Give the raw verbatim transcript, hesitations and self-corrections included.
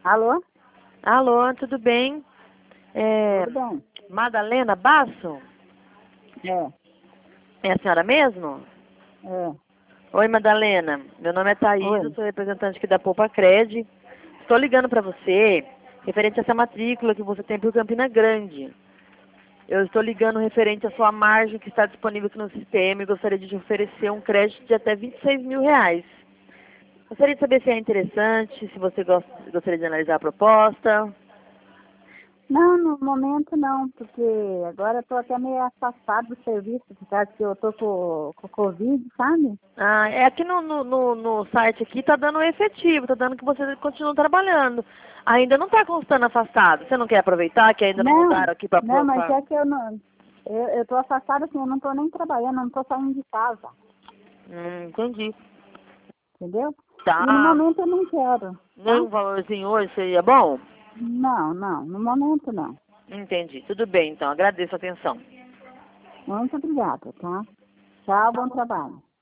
Alô? Alô, tudo bem? É, Tudo bem? Madalena Basso? É, É a senhora mesmo? é. Oi, Madalena. Meu nome é Thaís, eu Oi. sou representante aqui da Poupa Cred. Estou ligando para você referente a essa matrícula que você tem por Campina Grande. Eu estou ligando referente à sua margem que está disponível aqui no sistema e gostaria de te oferecer um crédito de até vinte e seis mil reais. Gostaria de saber se é interessante, se você gost- gostaria de analisar a proposta. Não, no momento não, porque agora eu tô até meio afastado do serviço, por causa que eu tô com, com Covid, sabe? Ah, é aqui no, no, no, no site aqui tá dando efetivo, tá dando que você continua trabalhando. Ainda não tá constando afastado. Você não quer aproveitar que ainda não Não, mudaram aqui pra... não, pro- mas pra... é que eu não. Eu, eu tô afastada assim, eu não tô nem trabalhando, eu não tô saindo de casa, Hum, entendi. entendeu? E no Tá. momento eu não quero, Nem tá? um valorzinho hoje seria bom? Não, não, no momento não. Entendi. Tudo bem, então. Agradeço a atenção. Muito obrigada, tá? Tchau, bom trabalho.